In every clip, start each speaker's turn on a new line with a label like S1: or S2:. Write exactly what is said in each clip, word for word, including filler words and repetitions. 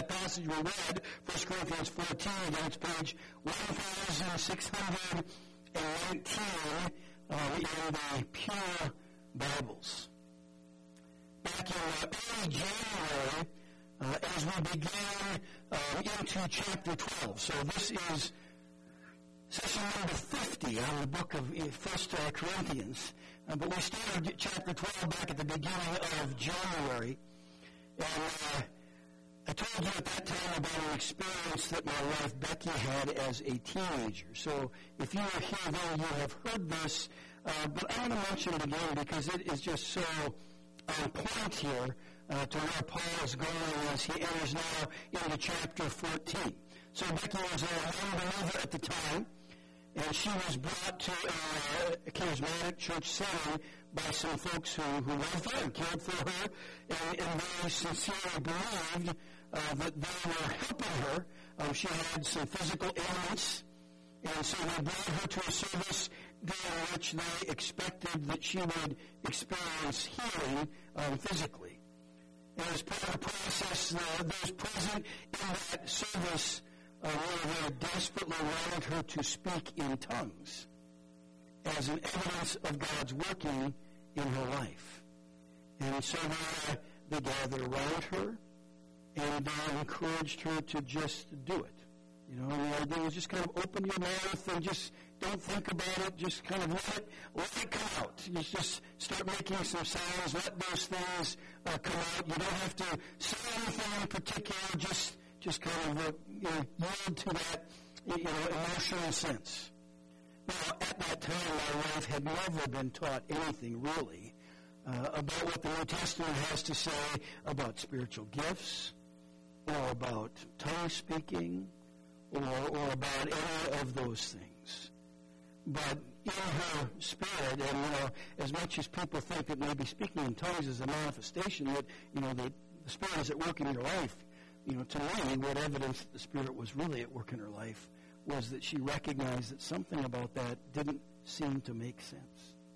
S1: that passage we read, First Corinthians fourteen, again, it's page one thousand six hundred nineteen uh, in the Pure Bibles. Back in uh, early January, uh, as we begin uh, into chapter twelve. So this is session number fifty out of the book of First Corinthians. Uh, but we started chapter twelve back at the beginning of January. And uh, I told you at that time about an experience that my wife Becky had as a teenager. So if you were here then, you have heard this. Uh, but I want to mention it again because it is just so on point here uh, to where Paul is going as he enters now into chapter fourteen. So Becky was a young believer at the time, and she was brought to a, a charismatic church setting by some folks who, who loved her and cared for her, and, and they sincerely believed uh, that they were helping her. Um, she had some physical ailments, and so they brought her to a service during which they expected that she would experience healing um, physically. And as part of the process, uh, those present in that service uh, were desperately wanted her to speak in tongues as an evidence of God's working in her life. And so they, uh, they gathered around her, and they encouraged her to just do it. You know, and the idea was just kind of open your mouth and just don't think about it. Just kind of let it, let it come out. You just start making some sounds. Let those things uh, come out. You don't have to say anything in particular. Just, just kind of uh, you know, yield to that, you know, emotional sense. Now, at that time, my wife had never been taught anything really uh, about what the New Testament has to say about spiritual gifts or about tongue speaking, Or, or about any of those things. But in her spirit, and you know, as much as people think that maybe speaking in tongues is a manifestation that, you know, the, the Spirit is at work in your life, you know, to me, what evidence that the Spirit was really at work in her life was that she recognized that something about that didn't seem to make sense.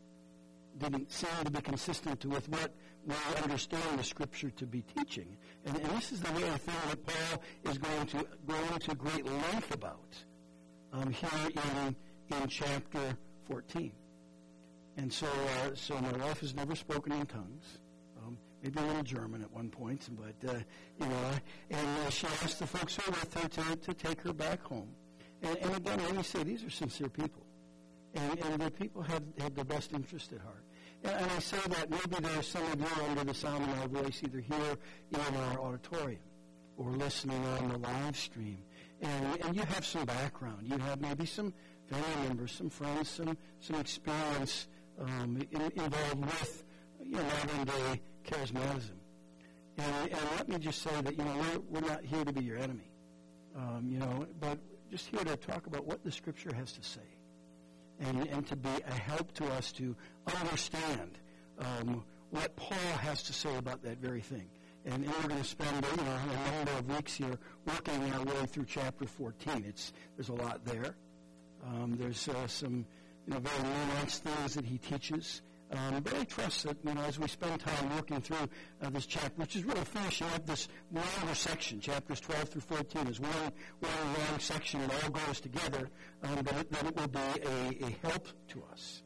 S1: Didn't seem to be consistent with what we understand the Scripture to be teaching. And, and this is the very thing that Paul is going to go into great length about um, here in, in chapter fourteen. And so uh, so my wife has never spoken in tongues, um, maybe a little German at one point, but, uh, you know, and uh, she asked the folks who were with her to, to take her back home. And, and again, let me say, these are sincere people. And, and the people had, had their best interest at heart. And, and I say that maybe there are some of you under the sound of my voice, either here in our auditorium or listening on the live stream. And, and you have some background. You have maybe some family members, some friends, some, some experience um, in, involved with, you know, modern-day charismatism. And, and let me just say that, you know, we're, we're not here to be your enemy, um, you know, but just here to talk about what the Scripture has to say. And, and to be a help to us to understand um, what Paul has to say about that very thing. And, and we're going to spend you know, a number of weeks here working our way through chapter fourteen. It's there's a lot there. Um, there's uh, some you know, very nuanced things that he teaches. Um, but I trust that, you know, as we spend time working through uh, this chapter, which is really finishing up this longer section, chapters twelve through fourteen is one, one long section. It all goes together, um, but it, that it will be a, a help to us.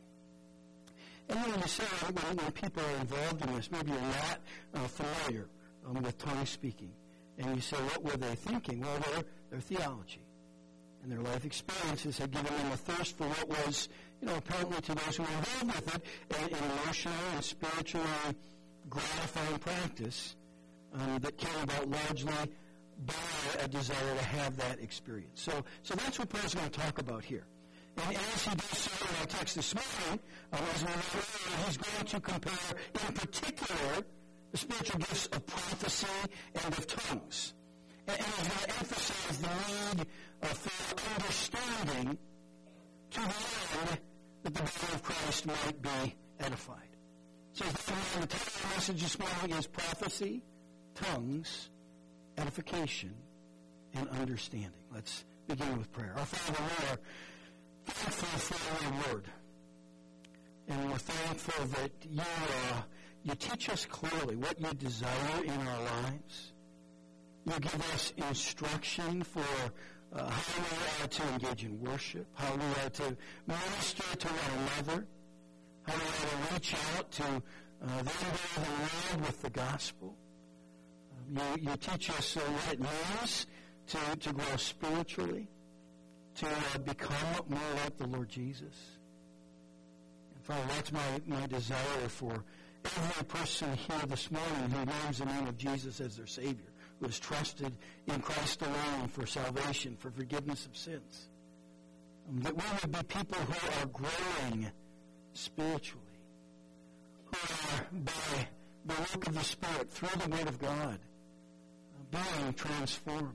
S1: And then you say, when, when people are involved in this, maybe you're not uh, familiar um, with tongue speaking, and you say, what were they thinking? Well, their, their theology and their life experiences had given them a thirst for what was, you know, apparently to those who were involved with it, an, an emotional and spiritually gratifying practice um, that came about largely by a desire to have that experience. So, so that's what Paul's going to talk about here. And as he does so in our text this morning, um, as we know earlier, he's going to compare, in particular, the spiritual gifts of prophecy and of tongues. And, and he's going to emphasize the need uh, for understanding to the end that the body of Christ might be edified. So the title of the message this morning is prophecy, tongues, edification, and understanding. Let's begin with prayer. Our Father, we are thankful for your word. And we're thankful that you, uh, you teach us clearly what you desire in our lives. You give us instruction for uh, how we are to engage in worship, how we are to minister to one another, how we are to reach out to uh, the world with the gospel. Um, you, you teach us uh, what it means to, to grow spiritually, to uh, become more like the Lord Jesus. And Father, that's my, my desire for every person here this morning who names the name of Jesus as their Savior, who has trusted in Christ alone for salvation, for forgiveness of sins. Um, that we would be people who are growing spiritually, who are, by the work of the Spirit, through the Word of God, uh, being transformed,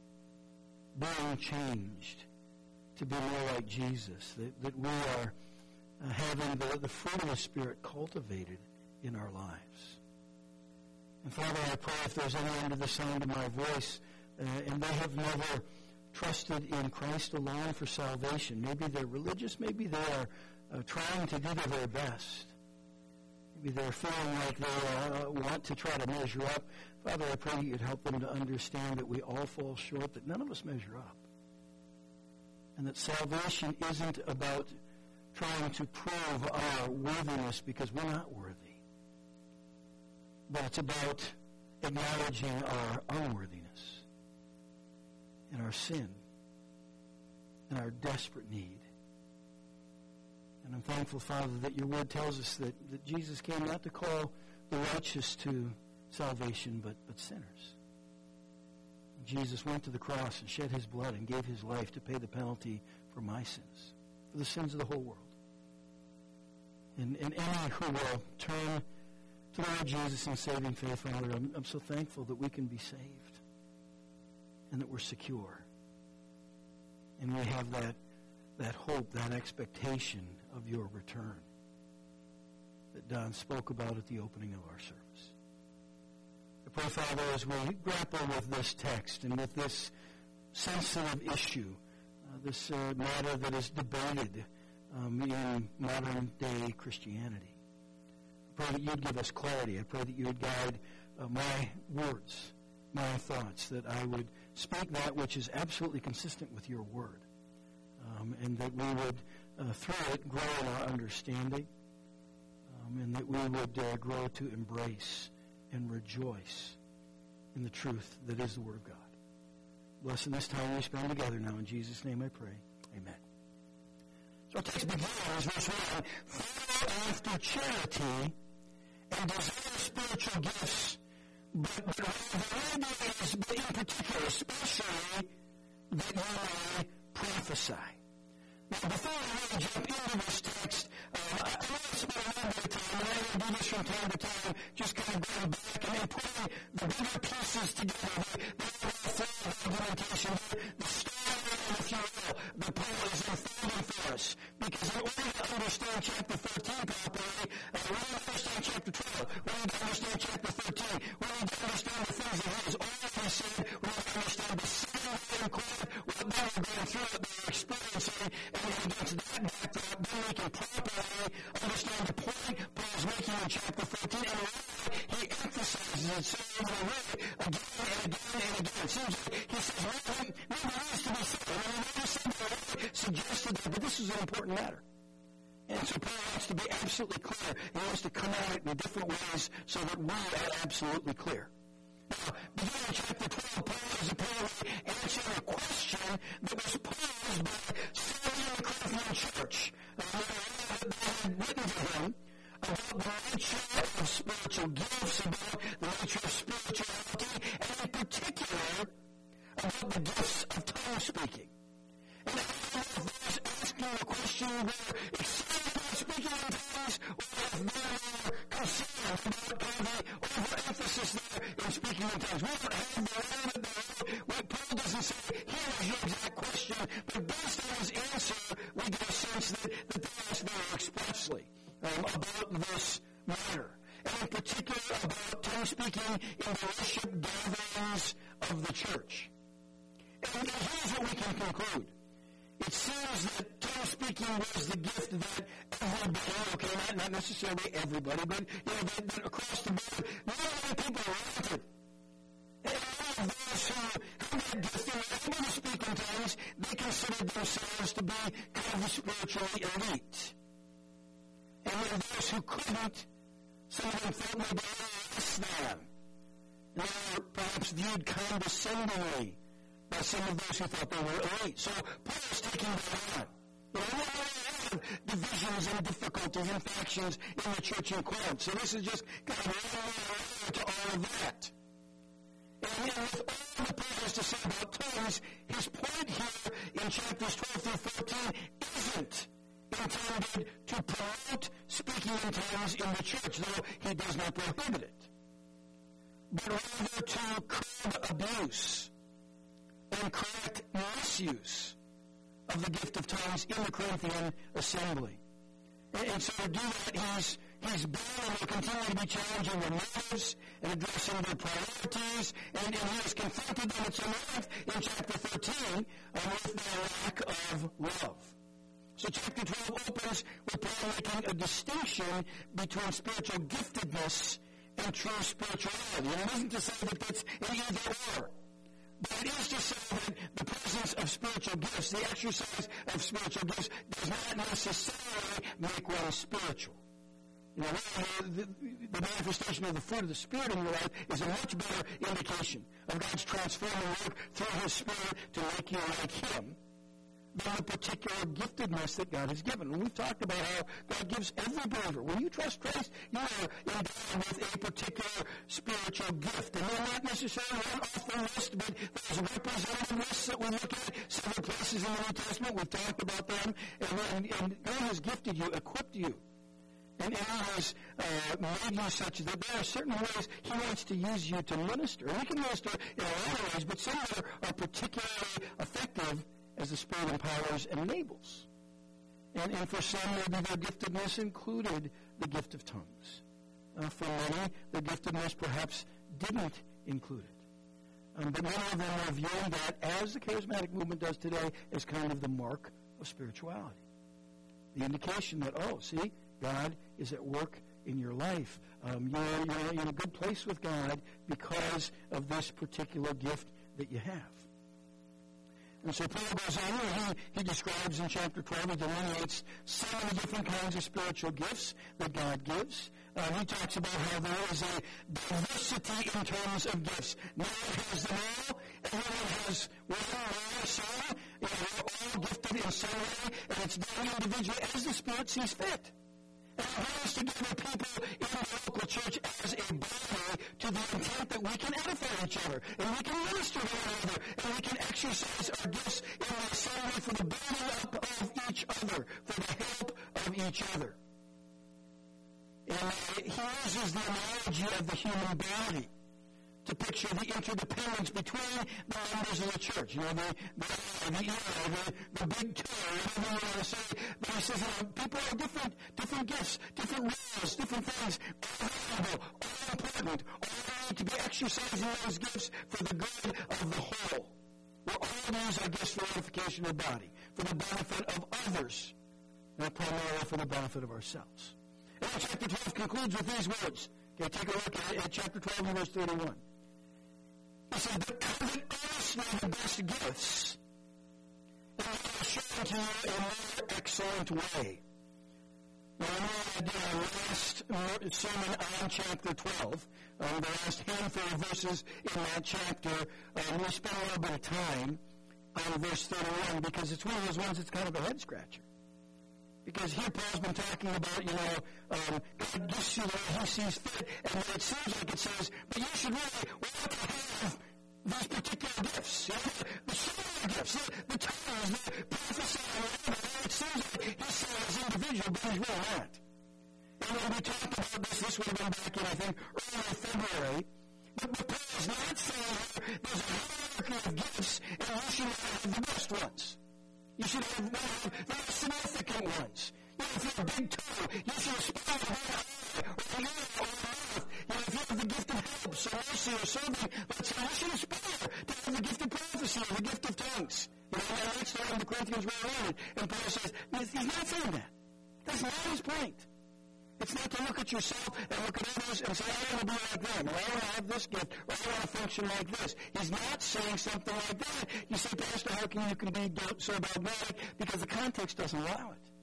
S1: being changed to be more like Jesus, that, that we are uh, having the, the fruit of the Spirit cultivated in our lives. And Father, I pray if there's anyone under the sound of my voice uh, and they have never trusted in Christ alone for salvation, maybe they're religious, maybe they are uh, trying to do their very best, maybe they're feeling like they uh, want to try to measure up. Father, I pray you'd help them to understand that we all fall short, that none of us measure up, and that salvation isn't about trying to prove our worthiness because we're not worthy. But it's about acknowledging our unworthiness and our sin and our desperate need. And I'm thankful, Father, that your word tells us that, that Jesus came not to call the righteous to salvation, but, but sinners. And Jesus went to the cross and shed his blood and gave his life to pay the penalty for my sins, for the sins of the whole world. And, and any who will turn to the Lord Jesus in saving faith, Father, I'm, I'm so thankful that we can be saved and that we're secure. And we have that, that hope, that expectation of your return that Don spoke about at the opening of our service. I pray, Father, as we grapple with this text and with this sensitive issue, uh, this uh, matter that is debated um, in modern-day Christianity, I pray that you'd give us clarity. I pray that you would guide uh, my words, my thoughts, that I would speak that which is absolutely consistent with your word, um, and that we would, uh, through it, grow in our understanding, um, and that we would uh, grow to embrace and rejoice in the truth that is the Word of God. Bless in this time we spend together now. In Jesus' name I pray. Amen. So our text begins, verse one, follow after charity and desire spiritual gifts, but, but the idea is, but in particular, especially, that you may prophesy. Now, before we really jump into this text, uh, I, I want to spend a little bit of time, and I will do this from time to time, just kind of going back and then putting the bigger pieces together, the, the overall argumentation, the, the story, if you will, that Paul is unfolding for us. Because in order to understand chapter thirteen properly, uh, we need to understand chapter twelve, we need to understand chapter thirteen, we need to understand the things that he has already said, we need to understand the sin that included, what they were going through, what they were experiencing, and against that backdrop, then we can properly understand the point Paul is making in chapter thirteen, and why he emphasizes it so over and over again and again and again. It seems like he says, well, maybe it needs to be said. I mean, maybe somebody suggested that, but this is an important matter. And so Paul wants to be absolutely clear. He wants to come at it in different ways so that we are absolutely clear. Now, beginning in chapter twelve, Paul is apparently answering a question that was posed by somebody in the Corinthian church. Uh, they had written to him about the nature of spiritual gifts, about the nature of spirituality, and in particular, about the gifts of tongue speaking. And I don't know if those asking the question were excited about speaking in tongues, or if they were concerned about kind of the overemphasis there in speaking in tongues. We don't have the element there. What Paul doesn't say, here's your exact question, but based on his answer, we get a sense that, that they asked very expressly um, about this matter. And in particular, about tongue speaking in the worship gatherings of the church. And here's what we can conclude. It seems that tongue speaking was the gift that everybody, okay, not, not necessarily everybody, but you know, that, that across the board, not many people wanted. And all of those that gift and were able to speak in tongues, they considered themselves to be kind of spiritually elite. And then those who couldn't, some of them felt maybe less than. They were perhaps viewed condescendingly by some of those who thought they were elite. So Paul is taking that on. You know, there are a lot of divisions and difficulties and factions in the church in Corinth. So this is just kind of around to all of that. And you know, with all that Paul has to say about tongues, his point here in chapters twelve through fourteen isn't intended to promote speaking in tongues in the church, though he does not prohibit it, but rather to curb abuse and correct misuse of the gift of tongues in the Corinthian assembly. And, and so to do that, he's, he's been and will continue to be challenging their motives and addressing their priorities, and, and he has confronted them at some length in chapter thirteen uh, with their lack of love. So chapter twelve opens with Paul making a distinction between spiritual giftedness and true spirituality. And it isn't to say that that's an either or. But it is to say that the presence of spiritual gifts, the exercise of spiritual gifts, does not necessarily make one spiritual. You know, the, the manifestation of the fruit of the Spirit in your life is a much better indication of God's transforming work through His Spirit to make you like Him than the particular giftedness that God has given. And we've talked about how God gives every believer. When you trust Christ, you are endowed with a particular spiritual gift. And they're not necessarily one off the list, but there's representative lists that we look at several places in the New Testament. We've talked about them. And, and, and God has gifted you, equipped you. And, and He has uh, made you such that there are certain ways He wants to use you to minister. And we can minister in a lot of ways, but some are, are particularly effective as the Spirit empowers and enables. And, and for some, maybe their giftedness included the gift of tongues. Uh, for many, the giftedness perhaps didn't include it. Um, but many of them are viewing that, as the charismatic movement does today, as kind of the mark of spirituality. The indication that, oh, see, God is at work in your life. Um, you're, you're in a good place with God because of this particular gift that you have. And so Paul goes on, and he, he describes in chapter twelve, he delineates some of the different kinds of spiritual gifts that God gives. Uh, he talks about how there is a diversity in terms of gifts. No one has them all. Everyone has one or some. You know, we're all gifted in some way, and it's done individually as the Spirit sees fit. And it brings together people in the local church as a body to the intent that we can edify each other, and we can minister to one another, and we can exercise our gifts in the assembly for the building up of each other, for the help of each other. And he uses the analogy of the human body to picture the interdependence between the members of the church. You know, the, the, the, the, the big two, whatever you want to say. But he says, you know, people have different, different gifts, different roles, different things, all valuable, all important, all need to be exercising those gifts for the good of the whole. We're all use our gifts for edification of the body, for the benefit of others, not primarily for the benefit of ourselves. And chapter twelve concludes with these words. Okay, take a look at, at chapter twelve and verse thirty-one. He said, but covet earnestly the best gifts, and I will show to you a more excellent way. Now, I know I did our last sermon on chapter twelve, um, the last handful of verses in that chapter. Um, we spent a little bit of time on verse thirty-one because it's one of those ones that's kind of a head-scratcher. Because here Paul's been talking about, you know, um, God gives you the way He sees fit, and it seems like it says, but you should really want to have these particular gifts, you know, the similar gifts, the, the tongues, the prophesying, whatever. It seems like He's saying as individual, but He's really not. And when we talked about this, this would have been back in, I think, early February, but, but Paul is not saying there's a hierarchy of gifts, and you should have the best ones. You should have one of the most significant ones. You know, if you're a big toe, you should aspire to have an eye, or an ear, or a mouth. You know, if you have the gift of helps, or mercy, or serving, let's say, you should aspire to have the gift of prophecy, or the gift of tongues. You know, and that's the one the Corinthians were around. And Paul says, he's not saying that. That's not his point. It's not to look at yourself and look at others and say, I want to be like them, or I want to have this gift, or I want to function like this. He's not saying something like that. You say, Pastor, how can you can be so dogmatic? Because the context doesn't allow it.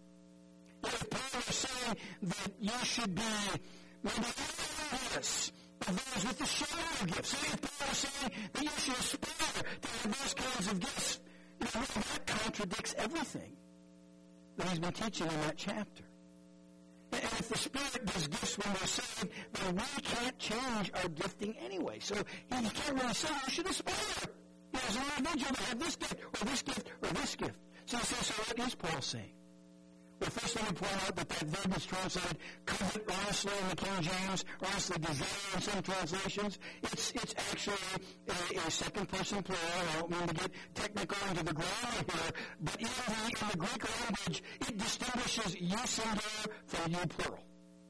S1: If Paul is saying that you should be maybe envious of those with the shadow gifts, say if Paul is saying that you should aspire to have those kinds of gifts, you know, that contradicts everything that he's been teaching in that chapter. And if the Spirit gives gifts when we're saved, then we can't change our gifting anyway. So you can't really say you should aspire, you know, as an individual to have this gift, or this gift, or this gift. So you say, so what is Paul saying? Well, first let me point out that that verb is translated covet earnestly in the King James, earnestly desire in some translations. It's it's actually a, a second-person plural. I don't mean to get technical into the grammar here, but in the, in the Greek language, it distinguishes you singular from you plural.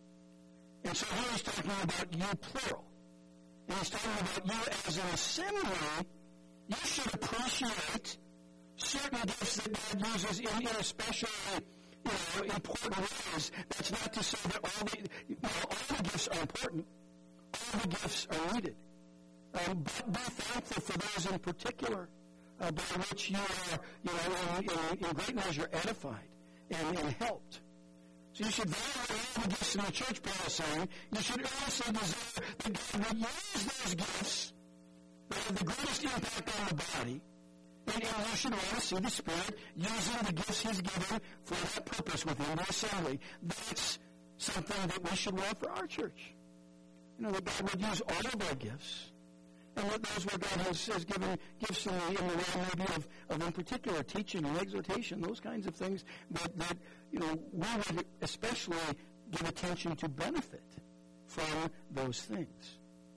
S1: And so here he's talking about you plural. And he's talking about you as an assembly. You should appreciate certain gifts that God uses in, in especially you know, important ways. That's not to say that all the, you know, all the gifts are important. All the gifts are needed. Um, but be thankful for those in particular uh, by which you are, you know, in, in, in great measure edified and, and helped. So you should value all the gifts in the church, Paul is saying. You should also desire that God would use those gifts that have the greatest impact on the body. And, and you should want to see the Spirit using the gifts He's given for that purpose within the assembly. That's something that we should want for our church. You know, that God would use all of our gifts. And that those where God has, has given gifts in the, in the realm maybe of, of, in particular, teaching and exhortation, those kinds of things that, that, you know, we would especially give attention to benefit from those things.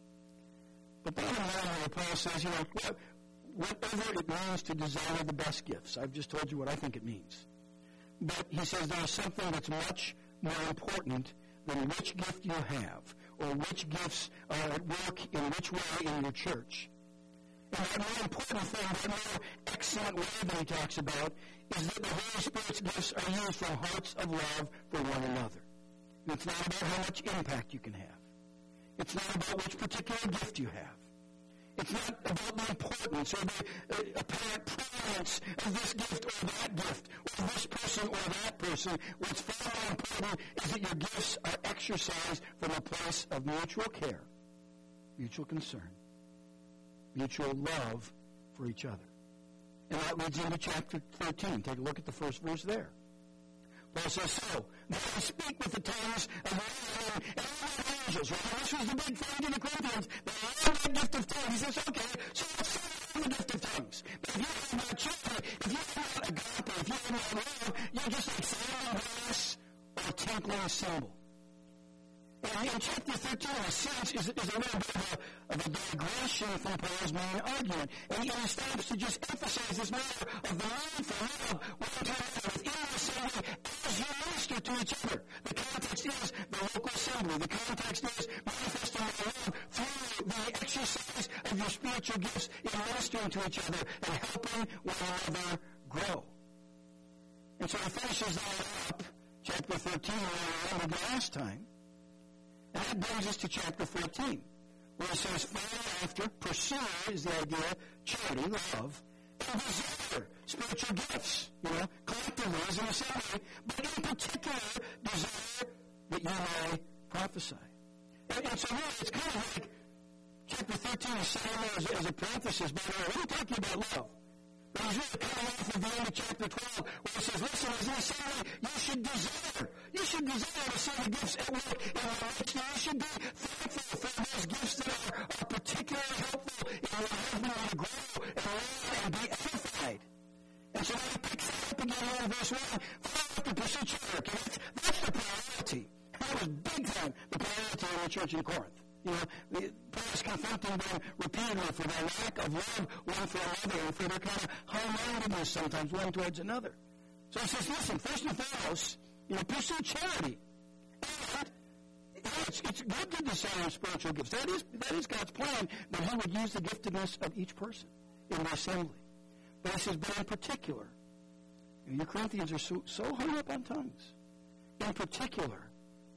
S1: But bottom line, Paul says, you know, what, whatever it means to desire the best gifts. I've just told you what I think it means. But he says there's something that's much more important than which gift you have or which gifts are at work in which way in your church. And that more important thing, that more excellent way that he talks about is that the Holy Spirit's gifts are used from hearts of love for one another. And it's not about how much impact you can have. It's not about which particular gift you have. It's not about the importance or the uh, apparent prominence of this gift or that gift or this person or that person. What's far more important is that your gifts are exercised from a place of mutual care, mutual concern, mutual love for each other. And that leads into chapter thirteen. Take a look at the first verse there. Paul says, so, now I speak with the tongues of men and angels. Right? This was the big thing to the Corinthians. They all had the gift of tongues. He says, okay, so let's say the gift of tongues. But if you have not charity, if you have not agape, if you have not love, you're just like sounding brass or a tinkling cymbal. And in chapter thirteen, in a sense, is, is a little bit of a, of a digression from Paul's main argument. And he starts to just emphasize this matter of the need for love one to another within the assembly as you minister to each other. The context is the local assembly. The context is manifesting the love through the exercise of your spiritual gifts in ministering to each other and helping one another grow. And so he finishes that up, chapter thirteen, where we ended last time. And that brings us to chapter fourteen, where it says, follow after, pursue is the idea, charity, love, and desire, spiritual gifts, you know, collectively as an assembly, but in particular, desire that you may prophesy. And, and so really, it's kind of like chapter thirteen is saying there as, as a parenthesis, by the way, we're talking about love. But he's really coming off of the end of chapter twelve, where he says, listen, as an assembly, you should desire. You should desire to see the gifts at work in your life. You should be thankful for those gifts that are, are particularly helpful in your helping you to grow and learn and be edified. And so he picks it up again in verse one. Follow up the pursue charity. That's, that's the priority. That was big time, the priority in the church in Corinth. You know, Paul is confronting them repeatedly for their lack of love one for another and for their kind of high-mindedness sometimes one towards another. So he says, listen, first and foremost, you know, pursue charity. And it's, it's good to desire spiritual gifts. That is, that is God's plan, that he would use the giftedness of each person in the assembly. But he says, but in particular, you Corinthians are so, so hung up on tongues. In particular,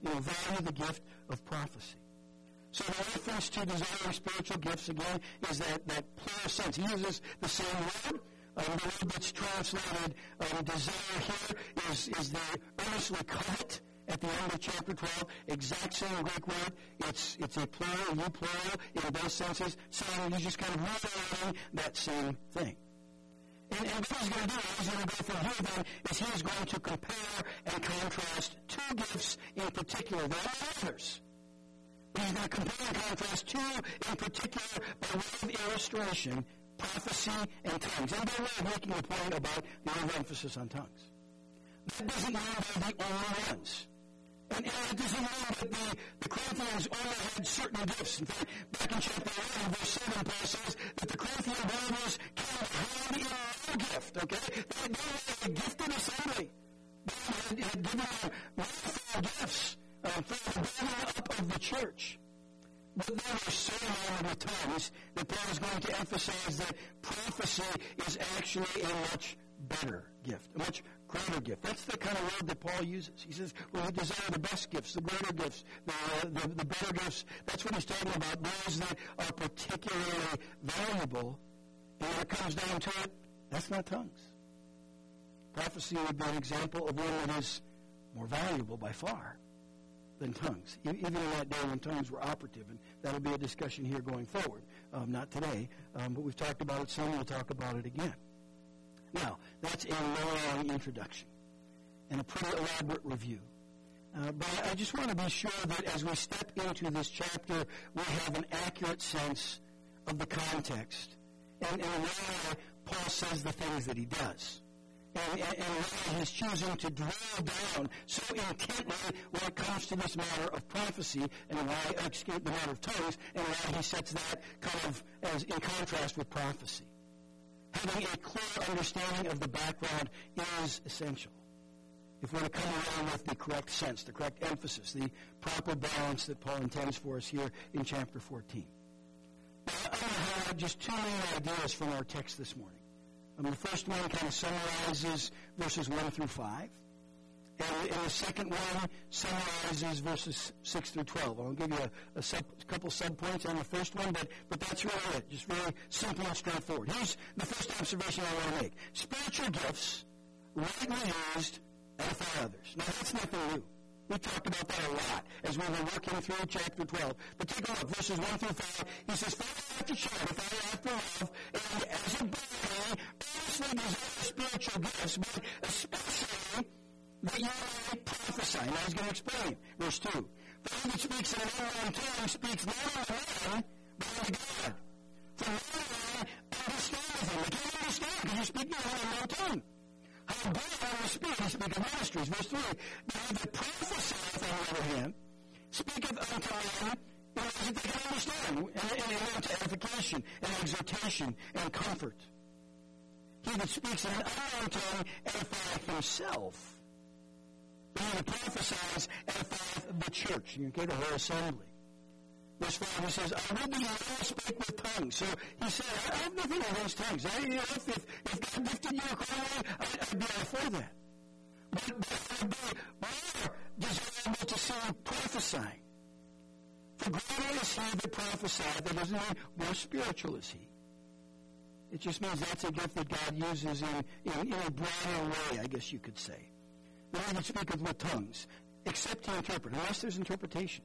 S1: you know, value the gift of prophecy. So the reference to desiring spiritual gifts, again, is that, that plural sense. He uses the same word. Um, the word that's translated um, desire here is, is the earnestly covet at the end of chapter twelve. Exact same Greek word. It's it's a plural, you plural, in both senses, saying he's just kind of reiterating that same thing. And, and what he's going to do, he's going to go from here then, is he's going to compare and contrast two gifts in particular. There are others. He's going to compare and contrast two in particular by way of illustration, prophecy and tongues. And by way of making a point about the overemphasis on tongues. That doesn't mean they're the only ones. And, and it doesn't mean that the, the Corinthians only had certain gifts. In fact, back in chapter eleven, verse seven, Paul says that the Corinthian believers came hand in no gift, okay? They had been a gifted assembly. They had, had given them wonderful gifts uh, for the building up of the church. But they were so enamored with tongues that Paul is going to emphasize that prophecy is actually a much better gift, a much greater gift. That's the kind of word that Paul uses. He says, well, we desire the best gifts, the greater gifts, the, uh, the, the better gifts. That's what he's talking about, those that are particularly valuable. And when it comes down to it, that's not tongues. Prophecy would be an example of one that is more valuable by far than tongues, even in that day when tongues were operative. And that'll be a discussion here going forward. Um, not today, um, but we've talked about it some, we'll talk about it again. Now, that's a long introduction and a pretty elaborate review. Uh, but I just want to be sure that as we step into this chapter, we have an accurate sense of the context and, and why Paul says the things that he does. And, and, and why he's choosing to drill down so intently when it comes to this matter of prophecy and why, excuse the matter of tongues, and why he sets that kind of as in contrast with prophecy. Having a clear understanding of the background is essential if we're to come around with the correct sense, the correct emphasis, the proper balance that Paul intends for us here in chapter fourteen. Now, I'm going to highlight just two main ideas from our text this morning. Um, the first one kind of summarizes verses one through five. And, and the second one summarizes verses six through twelve. I'll give you a, a, sub, a couple subpoints on the first one, but, but that's really it. Just really simple and straightforward. Here's the first observation I want to make. Spiritual gifts, rightly used, edify others. Now, that's nothing new. We talked about that a lot as we were working through chapter twelve. But take a look, verses one through five. He says, follow after charity, follow after love, and as a body, earnestly desire spiritual gifts, but especially that you may prophesy. Now he's going to explain. Verse two. For he that speaks in an unknown tongue speaks not unto man, but unto God. For no man understandeth him. They can't understand because you're speaking in an unknown tongue. How good are the Spirit? He speaks of ministries. Verse three. But he that prophesieth, on the other hand, speaketh unto men in ways that they can understand, and, and, and unto edification, and exhortation, and comfort. He that speaks in an unknown tongue edifieth himself. He that prophesies edifieth the church. You can go to her assembly. Verse five, he says, I would that you all speak with tongues. So he said, I have nothing against tongues. I, you know, if, if, if God gifted you accordingly, I'd, I'd be all for that. But, but I'd be more desirable to see prophesying. For greater is he that prophesieth. That doesn't mean more spiritual is he. It just means that's a gift that God uses in, in, in a broader way, I guess you could say. The one that speaketh with tongues, except to interpret, unless there's interpretation.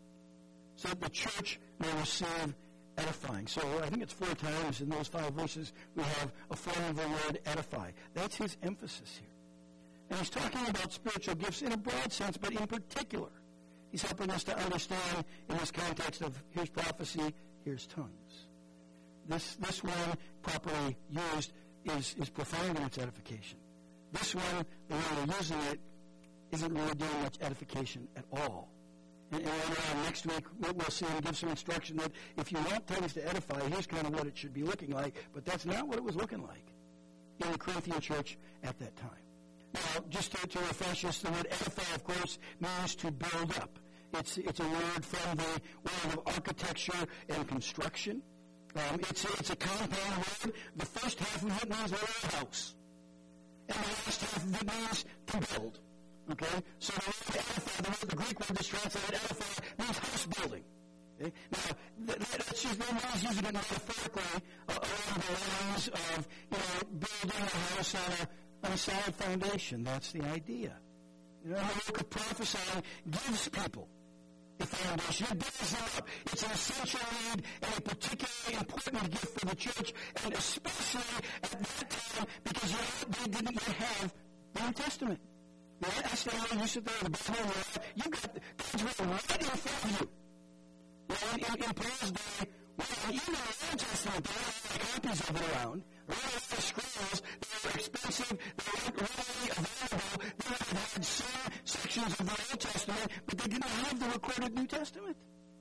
S1: So that the church may receive edifying. So I think it's four times in those five verses we have a form of the word edify. That's his emphasis here. And he's talking about spiritual gifts in a broad sense, but in particular, he's helping us to understand in this context of here's prophecy, here's tongues. This this one, properly used, is, is profound in its edification. This one, the way we're using it, isn't really doing much edification at all. And, and uh, next week, we'll see him give some instruction that if you want tongues to edify, here's kind of what it should be looking like. But that's not what it was looking like in the Corinthian church at that time. Now, just to, to refresh us, the word edify, of course, means to build up. It's, it's a word from the world of architecture and construction. Um, it's, a, it's a compound word. The first half of it means lay a house. And the last half of it means to build. Okay? So the word edify, the, word, the Greek word that's translated edify means house building. Okay? Now, that, that's just, that means using it metaphorically uh, along the lines of, you know, building a house on a, on a solid foundation. That's the idea. You know, the work of prophesying gives people a foundation. It builds them up. It's an essential need and a particularly important gift for the church, and especially at that time, because you know, they didn't yet have the New Testament. You know, I say, you sit there with the Bible, and you've got God's word right in front of you. You know, in, in, in Paul's day, well, even in the Old Testament, there were copies of it around. There were a lot of scrolls. They were expensive. They weren't readily available. They would have had some sections of the Old Testament, but they didn't have the recorded New Testament.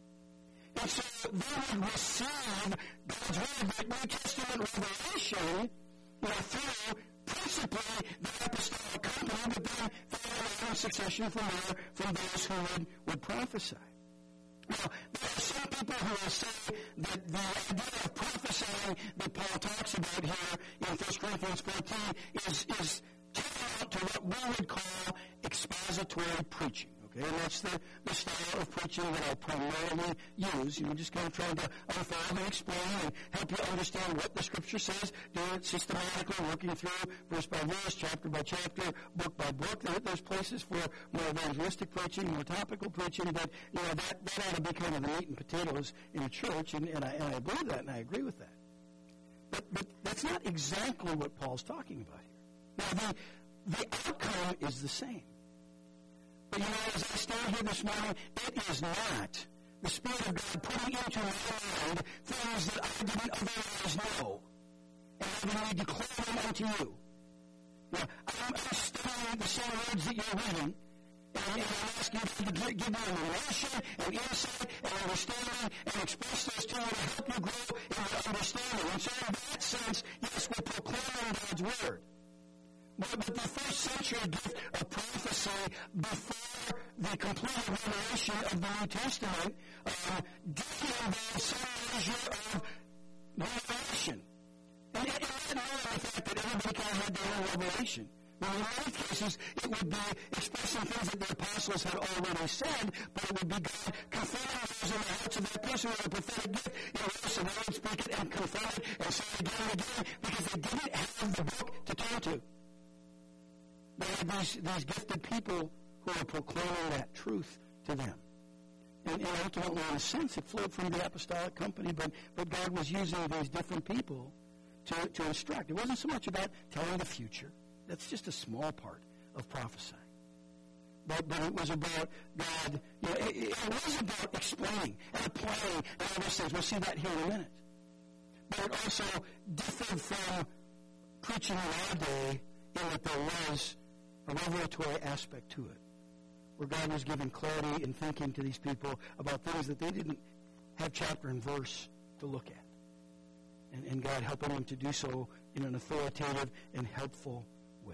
S1: And so they would receive God's word, the New Testament revelation, you know, through principally the apostolic company, but then following in succession from there, from those who would, would prophesy. Now, there are some people who will say that the idea of prophesying that Paul talks about here in First Corinthians fourteen is, is tantamount to what we would call expository preaching. Okay, and that's the, the style of preaching that I primarily use. You know, just kind of trying to unfold and explain and help you understand what the Scripture says, do it systematically, working through verse by verse, chapter by chapter, book by book. There, there's places for more evangelistic preaching, more topical preaching, but, you know, that, that ought to be kind of the meat and potatoes in a church, and, and, I, and I believe that, and I agree with that. But, but that's not exactly what Paul's talking about here. Now, the, the outcome is the same. But, you know, as I stand here this morning, it is not the Spirit of God putting into my mind things that I didn't otherwise know, and having me declare them unto you. Now, I'm, I'm studying the same words that you're reading, and, and I'm asking you to give, give me illumination and insight and understanding and express those to you to help you grow in your understanding. And so in that sense, yes, we're proclaiming God's Word. But, but the first century gift of prophecy before the complete revelation of the New Testament um, did involve some measure of revelation. And it didn't know the fact that everybody kind of had their own revelation. Now, in many cases, it would be expressing things that the apostles had already said, but it would be God confirming those in the hearts of that person with a prophetic gift. You know, so they would speak it and confirm it and say it again and again because they didn't have the book to turn to. They had these, these gifted people who were proclaiming that truth to them. And, and ultimately, in a sense, it flowed from the apostolic company, but, but God was using these different people to, to instruct. It wasn't so much about telling the future. That's just a small part of prophesying. But, but it was about God, you know, it, it was about explaining and applying and all those things. We'll see that here in a minute. But it also differed from preaching in our day in that there was a revelatory aspect to it, where God was giving clarity and thinking to these people about things that they didn't have chapter and verse to look at. And, and God helping them to do so in an authoritative and helpful way.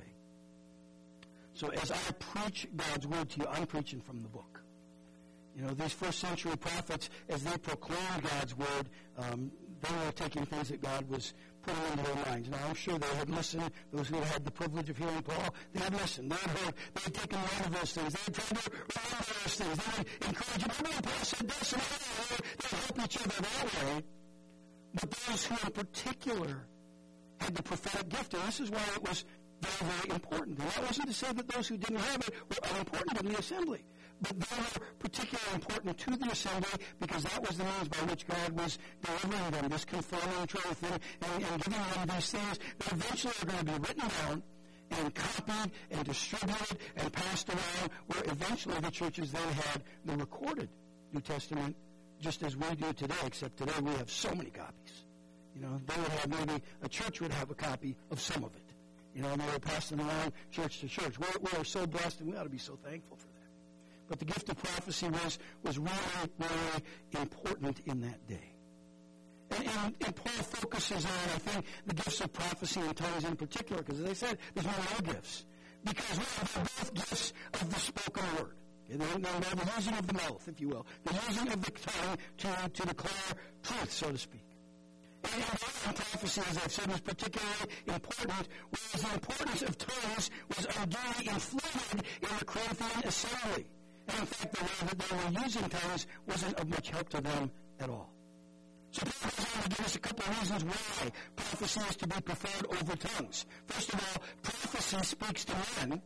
S1: So as I preach God's word to you, I'm preaching from the book. You know, these first century prophets, as they proclaimed God's word, um, they were taking things that God was putting into their minds. Now, I'm sure they had listened. Those who had had the privilege of hearing Paul, they had listened. They had heard. They had taken note of those things. They had tried to remember those things. They would encourage you. Remember when Paul said this and that? They would help each other that way. But those who in particular had the prophetic gift, and this is why it was very, very important. And that wasn't to say that those who didn't have it were unimportant in the assembly. But they were particularly important to the assembly because that was the means by which God was delivering them, this confirming truth and, and, and giving them these things that eventually are going to be written down and copied and distributed and passed around, where eventually the churches then had the recorded New Testament just as we do today, except today we have so many copies. You know, they would have maybe, a church would have a copy of some of it. You know, and they were passing around church to church. We're, we are so blessed, and we ought to be so thankful for that. But the gift of prophecy was, was really, really important in that day. And, and, and Paul focuses on, I think, the gifts of prophecy and tongues in particular, because as I said, there's no more gifts. Because they're both gifts of the spoken word. Okay, they're, they're the using of the mouth, if you will. The using of the tongue to, to declare truth, so to speak. And in prophecy, as I've said, was particularly important, whereas the importance of tongues was unduly inflated in the Corinthian assembly. And in fact, the way that they were using tongues wasn't of much help to them at all. So Paul goes on to give us a couple of reasons why prophecy is to be preferred over tongues. First of all, prophecy speaks to men,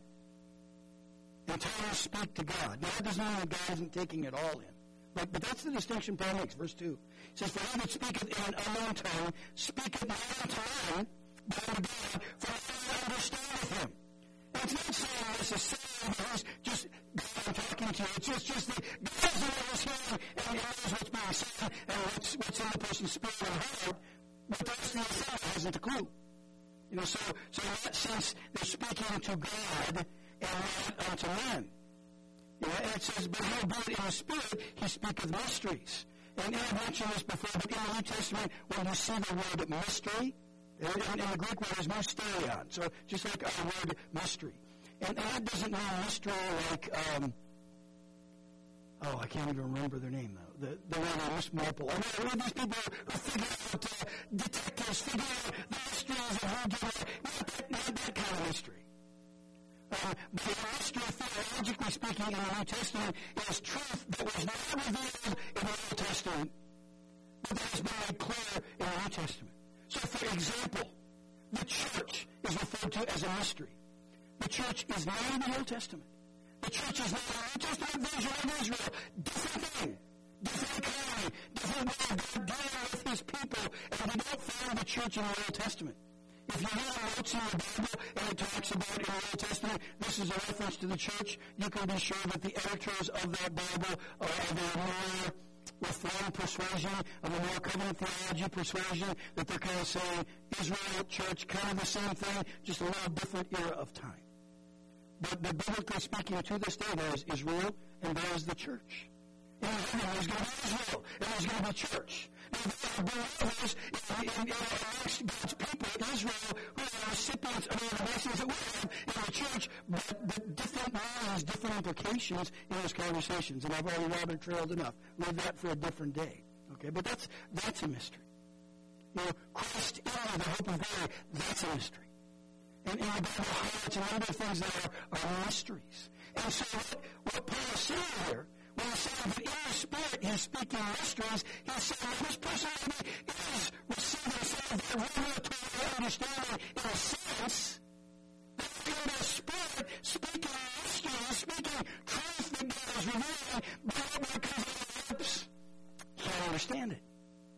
S1: and tongues speak to God. Now, that doesn't mean that God isn't taking it all in. But, but that's the distinction Paul makes. Verse two. He says, "For he that speaketh in an unknown tongue speaketh not unto men, but unto God, for he understandeth him." And it's not saying necessarily that he's just God talking to you. It's just, just that God is the one who's hearing and knows what's being said and what's, what's in the person's spirit and heart, but the rest of the assembly hasn't a clue. You know, so, so in that sense, they're speaking to God and not unto men. Yeah, and it says, "But howbeit in the Spirit he speaketh mysteries." And I've mentioned this before, but in the New Testament, when you see the word mystery, in, in the Greek word is mysterion, so just like our word mystery. And, and that doesn't mean mystery like, um, oh, I can't even remember their name, though. The, the one Miss Marple. I mean, all these people who figure out, uh, detectives figure out the mysteries of who did it. Not that, not that kind of mystery. Uh, but the mystery, theologically speaking, in the New Testament is truth that was not revealed in the Old Testament, but that has been made clear in the New Testament. So, for example, the church is referred to as a mystery. The church is not in the Old Testament. The church is not in the Old Testament version of Israel. Different thing. Different economy. Different way of God dealing with his people. And we don't find the church in the Old Testament. If you read the notes in the Bible and it talks about in the Old Testament, this is a reference to the church, you can be sure that the editors of that Bible are of a more Reformed persuasion, of a more covenant theology persuasion, that they're kind of saying Israel, church, kind of the same thing, just a little different era of time. But, but biblically speaking, to this day, there is Israel and there is the church. And there's going to be Israel, and there's going to be church. Now, there are believers in, in, in, amongst God's people, Israel, who are recipients of the blessings that we have in the church, but, but different meanings, different implications in those conversations. And I've already rabbit trailed enough. Leave that for a different day. Okay, but that's that's a mystery. You know, Christ in the hope of glory, that's a mystery. And, and the Bible highlights a number of things that are, are mysteries. And so what, what Paul is saying here, when he's saying that in the Spirit he's speaking mysteries, he's saying that this person is receiving some of that revelatory understanding in a sense that in the Spirit speaking mysteries, speaking truth that God is revealing, but when it comes to the lips, can't understand it.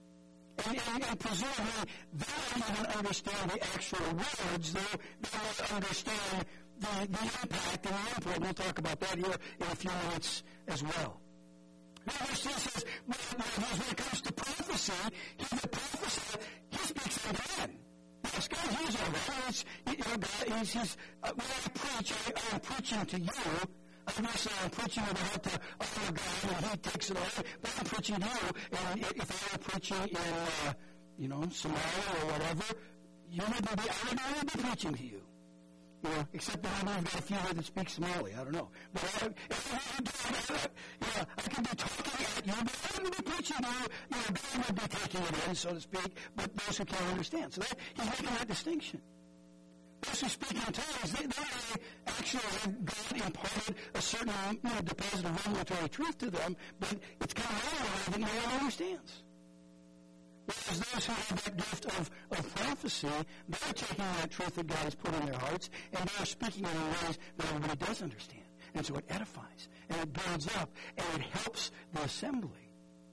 S1: And, and, and presumably, they don't even understand the actual words, though they don't understand the, the impact and the input. We'll talk about that here in a few minutes as well. Now, verse three says, when, when it comes to prophecy, he that prophesies, he speaks in man. Yes, God hears all that. He's, you know, God, he's, he's, uh, when I preach, I, I'm preaching to you. Obviously, I'm preaching about the honor of God, and he takes it away. But I'm preaching to you, and if I were preaching in, uh, you know, Somalia or whatever, you wouldn't be, I would only be preaching to you. You know, except that I know I've got a few here that speak Somali. I don't know. But I, if I would do that, yeah, I could be talking at you, but I wouldn't be preaching to you. You know, God would be taking it in, so to speak, but those who can't understand. So that, he's making that distinction. Those who speak in tongues, they, they actually have God imparted a certain, you know, deposit of revelatory truth to them, but it's kind of all that no one understands. Whereas those who have that gift of, of prophecy, they're taking that truth that God has put in their hearts, and they're speaking in ways that everybody does understand. And so it edifies, and it builds up, and it helps the assembly.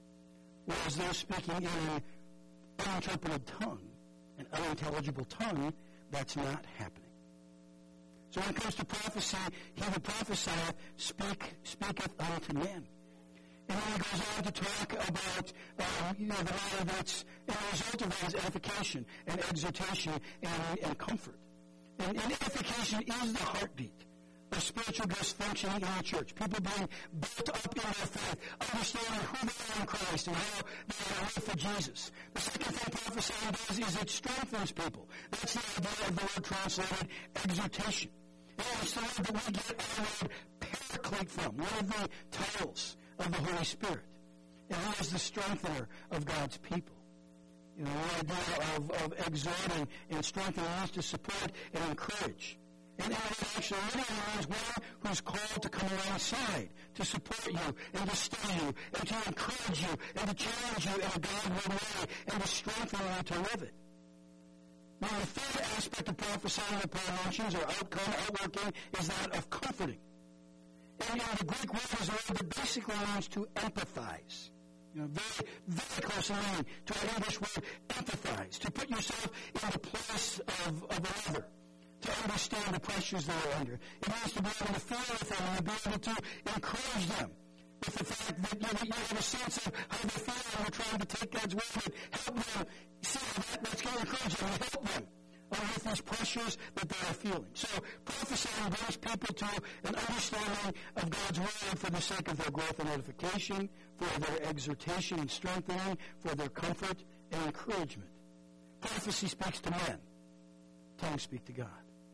S1: Whereas they're speaking in an uninterpreted tongue, an unintelligible tongue, that's not happening. So when it comes to prophecy, he that prophesieth speak, speaketh unto men. And then he goes on to talk about, um, you know, the matter that's, and the result of that is edification and exhortation and, and comfort. And, and edification is the heartbeat of spiritual gifts functioning in the church. People being built up in their faith, understanding who they are in Christ and how they are live for Jesus. The second thing prophecy does is it strengthens people. That's the idea of the word translated exhortation. And it's the word that we get our word paraclete from, one of the titles of the Holy Spirit. And he is the strengthener of God's people. You know, the idea of, of exhorting and strengthening means to support and encourage. And, and it actually literally means one who's called to come alongside, to support you, and to stay you, and to encourage you, and to challenge you in a God-led way, and to strengthen you to live it. Now, the third aspect of prophesying that Paul mentions, or outcome, outworking, is that of comforting. And you know, the Greek word is a word that basically means to empathize. You know, very, very close in meaning to our English word empathize, to put yourself in the place of, of another, to understand the pressures they're under. It means to be able to feel with them and to be able to encourage them with the fact that you, know, you have a sense of how they feel and you're trying to take God's word and help them see how that, that's going to encourage them and help them uh, with these pressures that they are feeling. So prophesying brings people to an understanding of God's word for the sake of their growth and edification, for their exhortation and strengthening, for their comfort and encouragement. Prophecy speaks to men. Tongues speak to God.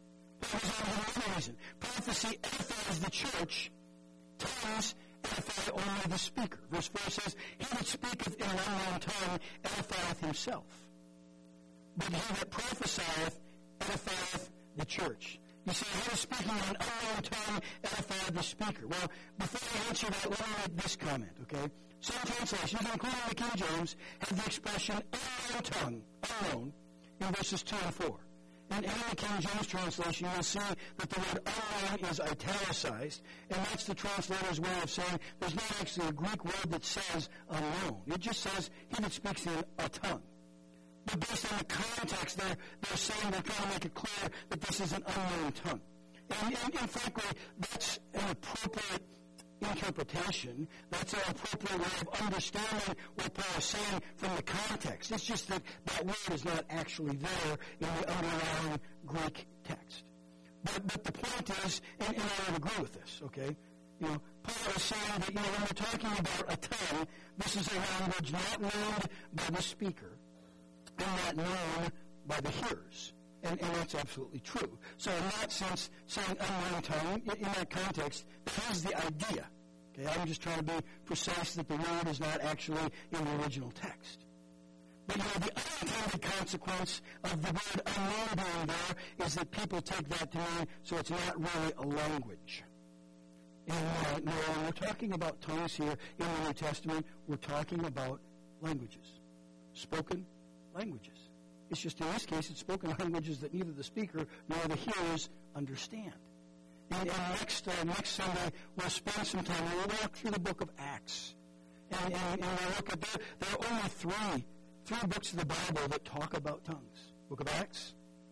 S1: Another reason. Prophecy edifies the church. Tongues edify only the speaker. Verse four says, he that speaketh in an unknown tongue edifieth himself. But he that prophesieth edifieth the church. You say, how does speaking in an unknown tongue edify the speaker? Well, before I answer that, let me make this comment, okay? Some translations, including the King James, have the expression unknown tongue, unknown, in verses two and four. And in the King James translation, you'll see that the word unknown is italicized, and that's the translator's way of saying there's not actually a Greek word that says unknown. It just says he that speaks in a tongue. But based on the context, they're, they're saying, they're trying to make it clear that this is an unknown tongue. And, and, and frankly, that's an appropriate interpretation. That's an appropriate way of understanding what Paul is saying from the context. It's just that that word is not actually there in the underlying Greek text. But, but the point is, and, and I would agree with this, okay? You know, Paul is saying that, you know, when we're talking about a tongue, this is a language not learned by the speaker and not known by the hearers. And, and that's absolutely true. So in that sense, saying unknown tongue, in, in that context, that is the idea. Okay, I'm just trying to be precise that the word is not actually in the original text. But you know, the unintended consequence of the word unknown being there is that people take that to mean, so it's not really a language. And uh, no, when we're talking about tongues here in the New Testament, we're talking about languages, spoken languages. It's just in this case, it's spoken languages that neither the speaker nor the hearers understand. And, and next, uh, next Sunday, we'll spend some time, we'll walk through the book of Acts. And, and, and we'll look at, there, there are only three, three books of the Bible that talk about tongues. Book of Acts,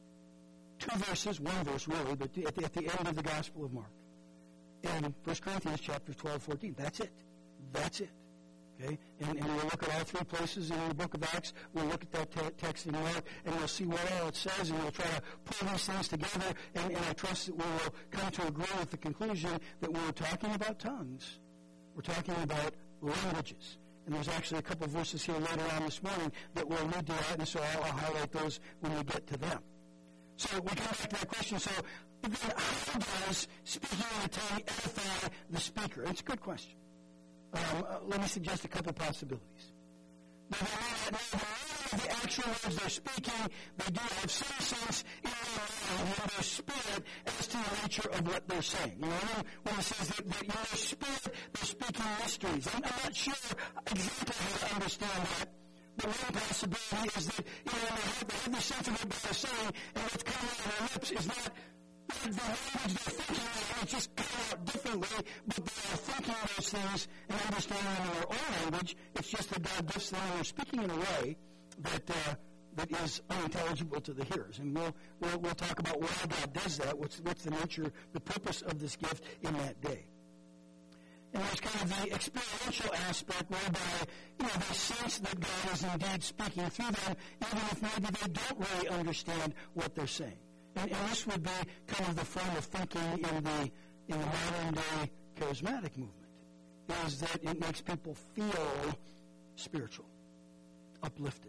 S1: two verses, one verse really, but at the, at the end of the Gospel of Mark. And First Corinthians chapter twelve, fourteen. That's it. That's it. Okay? And, and we'll look at all three places in the book of Acts. We'll look at that te- text in Mark, and we'll see what all it says, and we'll try to pull these things together, and, and I trust that we will come to agree with the conclusion that when we're talking about tongues, we're talking about languages. And there's actually a couple of verses here later on this morning that will lead to that, and so I'll, I'll highlight those when we get to them. So we come back to that question. So then how does speaking in a tongue edify the speaker? It's a good question. Um, uh, let me suggest a couple possibilities. Now, the, the actual words they're speaking, they do have some sense in their mind, in their spirit, as to the nature of what they're saying. You know, when it says that, that in their spirit, they're speaking mysteries. I'm, I'm not sure exactly how to understand that. But one possibility is that, you know, they have, they have the sense of what they're saying, and what's coming out of their lips is not the language they're thinking of, it's just coming out differently, but they are thinking those things and understanding them in their own language. It's just that God gifts them, and they're speaking in a way that uh, that is unintelligible to the hearers. And we'll, we'll we'll talk about why God does that, what's what's the nature, the purpose of this gift in that day. And there's kind of the experiential aspect whereby, you know, they sense that God is indeed speaking through them, even if maybe they don't really understand what they're saying. And, and this would be kind of the form of thinking in the in the modern day charismatic movement, is that it makes people feel spiritual, uplifted,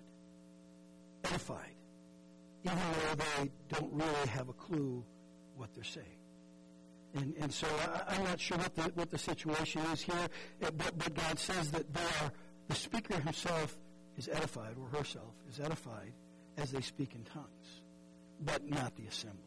S1: edified, even though they don't really have a clue what they're saying. And, and so I, I'm not sure what the what the situation is here, but, but God says that they are, the speaker himself is edified, or herself is edified, as they speak in tongues, but not the assembly.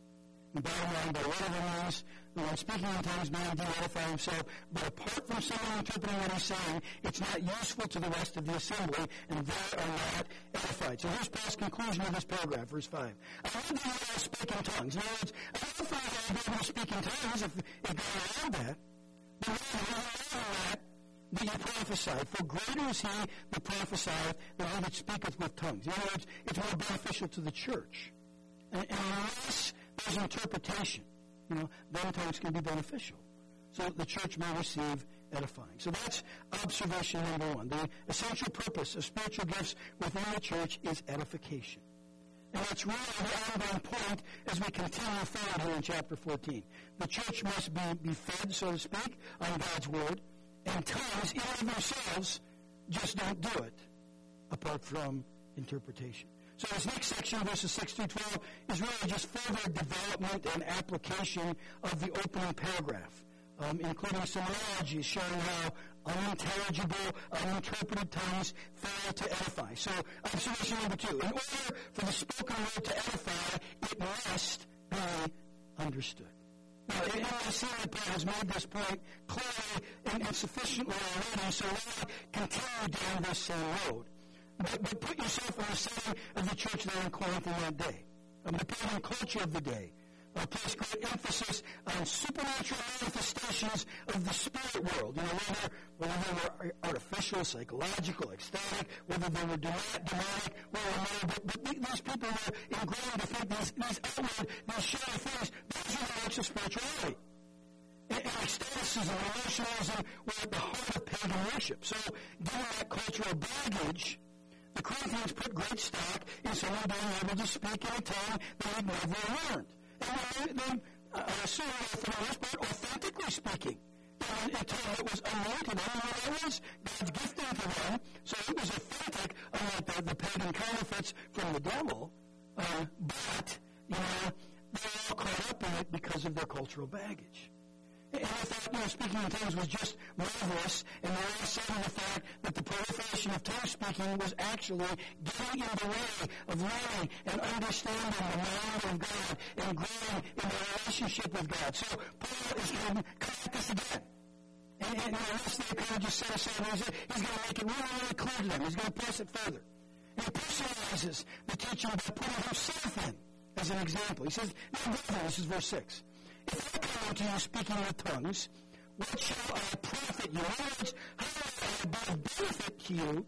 S1: And bottom line, by whatever means, the one speaking in tongues may indeed edify himself, but apart from someone interpreting what he's saying, it's not useful to the rest of the assembly, and they are not edified. So here's Paul's conclusion of this paragraph, verse five. I want you all speak in tongues. In other words, I don't think I'll be able to speak in tongues if, if God allowed that. But rather that, that you prophesied. For greater is he that prophesieth than he that speaketh with tongues. In other words, it's more beneficial to the church. And, and unless there's interpretation, you know, then tongues can be beneficial. So that the church may receive edifying. So that's observation number one. The essential purpose of spiritual gifts within the church is edification. And that's really the ongoing point as we continue forward here in chapter fourteen. The church must be, be fed, so to speak, on God's word, and tongues, in and of themselves, just don't do it, apart from interpretation. So this next section, verses six through twelve, is really just further development and application of the opening paragraph, um, including some analogies showing how unintelligible, uninterpreted tongues fail to edify. So observation number two, in order for the spoken word to edify, it must be understood. Now, and I see that Paul has made this point clearly and, and sufficiently already, so let me continue down this same road. But, but put yourself in the setting of the church there in Corinth in that day. Um, the pagan culture of the day uh, placed great emphasis on supernatural manifestations of the spirit world. You know, whether, whether they were artificial, psychological, ecstatic, whether they were demonic, whether they were, but, but these people were ingrained to think these, these outward, these showy things, those are the works of spirituality. And, and ecstaticism and emotionalism were at the heart of pagan worship. So, given that cultural baggage, the Corinthians put great stock in someone being able to speak in a tongue they had never learned. And they, they uh, assumed that for the most part, authentically speaking, in a tongue that was anointed. I mean, it was God's gifting to them, so it was authentic, unlike the, the pagan counterfeits from the devil. Uh, but, you know, they were all caught up in it because of their cultural baggage. And I thought, you know, speaking in tongues was just marvelous, and they all said the fact that the proliferation of tongue speaking was actually getting in the way of learning and understanding the mind of God and growing in the relationship with God. So Paul is going to come at this again. And, and you know, this they kind of just set aside, he's, he's going to make it really, really clear to them. He's going to press it further. And he personalizes the teaching by putting himself in as an example. He says, now, this is verse six. If I come unto you speaking with tongues, what shall I profit you? In other words, how will I be of benefit to you,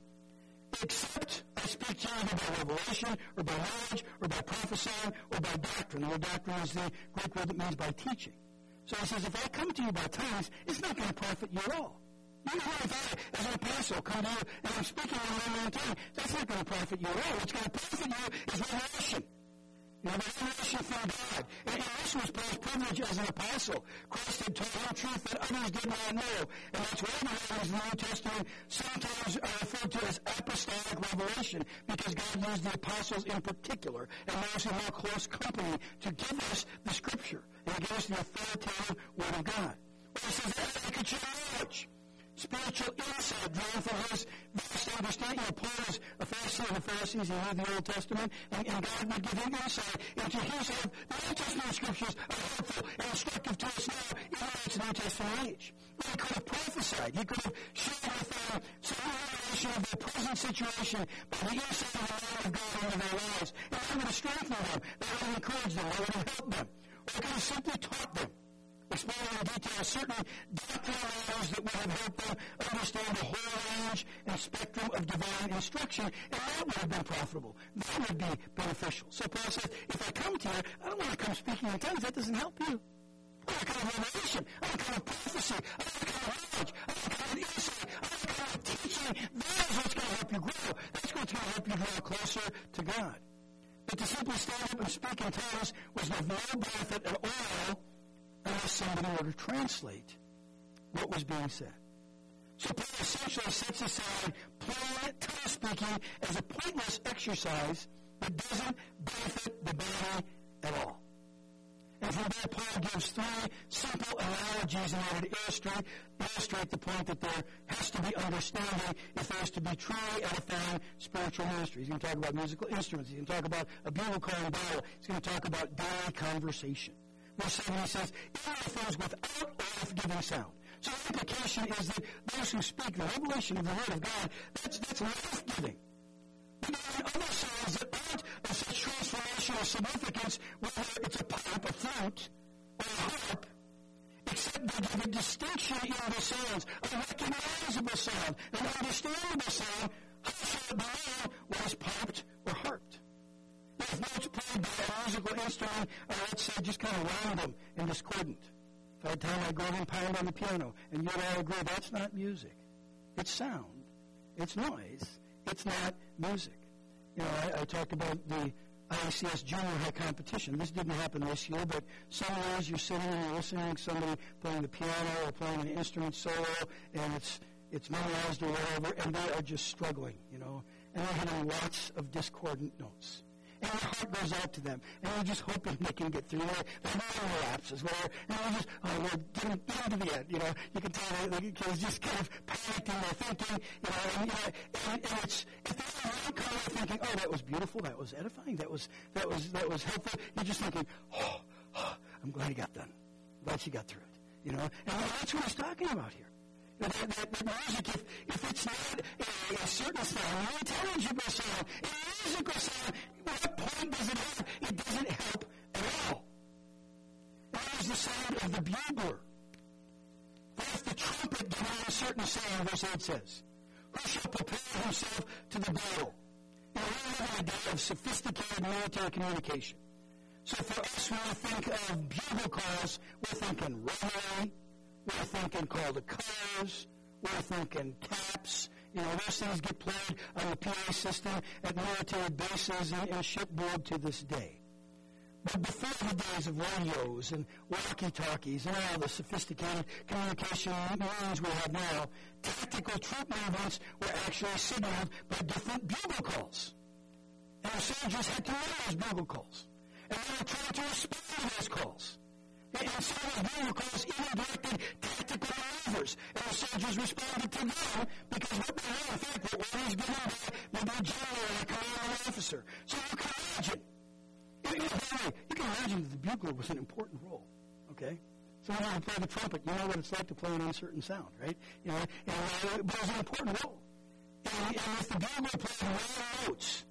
S1: except I speak to you either by revelation, or by knowledge, or by prophesying, or by doctrine? The word doctrine is the Greek word that means by teaching. So he says, if I come to you by tongues, it's not going to profit you at all. You know, if I, as an apostle, come to you and I'm speaking in an unknown tongue, that's not going to profit you at all. What's going to profit you is revelation. You know, the revelation from God. And, and this was Paul's privilege as an apostle. Christ had told him truth that others did not know. And that's why the writers in the New Testament sometimes are referred to as apostolic revelation, because God used the apostles in particular and those in more close company to give us the Scripture and to give us the authoritative Word of God. Well, he says, that I could share knowledge. Spiritual insight drawn from his vast understanding. Paul is a Pharisee of the Pharisees. He knew the Old Testament, and, and God would give him insight into his life. The Old Testament Scriptures are helpful and instructive to us now, even though it's a New Testament age. He could have prophesied. He could have shared with them some revelation of their present situation by the insight of the Word of God into their lives. And that would have strengthened them. That would have encouraged them. That would have helped them. Or he could have simply taught them, explaining in detail certain doctrinal matters that would have helped them understand the whole range and spectrum of divine instruction, and that would have been profitable. That would be beneficial. So Paul says, if I come to you, I don't want to come speaking in tongues. That doesn't help you. I want to come with revelation. I want to come with prophecy. I want to come with knowledge. I want to come with insight. I want to come with teaching. That is what's going to help you grow. That's what's going to help you draw closer to God. But to simply stand up and speak in tongues was of no benefit at all unless somebody were to translate what was being said. So Paul essentially sets aside plain tongue speaking as a pointless exercise that doesn't benefit the body at all. And from there, Paul gives three simple analogies in order to illustrate the illustrate the point that there has to be understanding if there is to be truly edifying spiritual ministry. He's going to talk about musical instruments. He's going to talk about a bugle call and bell. He's going to talk about daily conversation. Verse seven, he says, even the things without life-giving sound. So the implication is that those who speak the revelation of the Word of God, that's, that's life-giving. But there are other sounds that aren't of such transformational significance, whether it's a pipe, a flute, or a harp, except they give a distinction in the sounds, a recognizable sound, an understandable sound. How shall it be known what is piped or harped? If notes played by a musical instrument are, let's say, just kind of random and discordant. If I had time, I'd go over and pound on the piano, and you'd all agree that's not music. It's sound. It's noise. It's not music. You know, I, I talked about the I A C S Junior High competition. This didn't happen this year, but some years you're sitting and you're listening to somebody playing the piano or playing an instrument solo, and it's it's memorized or whatever, and they are just struggling, you know, and they're hitting lots of discordant notes. And your heart goes out to them, and you're just hoping they can get through it. They're having relapses, where, and you're just, oh, Lord, get them, get them to the end, you know. You can tell the kids just kind of panicking, they're thinking, you know, and, you know, and, and it's, if they're not kind of thinking, oh, that was beautiful, that was edifying, that was, that was, that was helpful, you're just thinking, oh, oh I'm glad he got done. I'm glad she got through it, you know. And that's what he's talking about here. That, that, that music, if, if it's not a, a certain sound, an intelligible sound, a musical sound, what point does it have? It doesn't help at all. That is the sound of the bugler. For if the trumpet gives a certain sound, verse eight says, who shall prepare himself to the battle? Now, we live in a day of sophisticated military communication. So for us, when we think of bugle calls, we're thinking reveille, we're thinking call to colors. We're thinking caps. You know, those things get played on the P A system at military bases and, and shipboard to this day. But before the days of radios and walkie-talkies and all the sophisticated communication means we have now, tactical troop movements were actually signaled by different bugle calls. And the soldiers had to know those bugle calls. And they were trying to respond to those calls. And some of those bugle calls even directed tactical maneuvers, and the soldiers responded to them because what they were, in fact, were orders given by maybe a general or a commanding officer. So you can imagine, you can, you can imagine that the bugler was an important role, okay? So when you play the trumpet, you know what it's like to play an uncertain sound, right? You know, and, uh, but it was an important role. And, and if the bugler played random notes,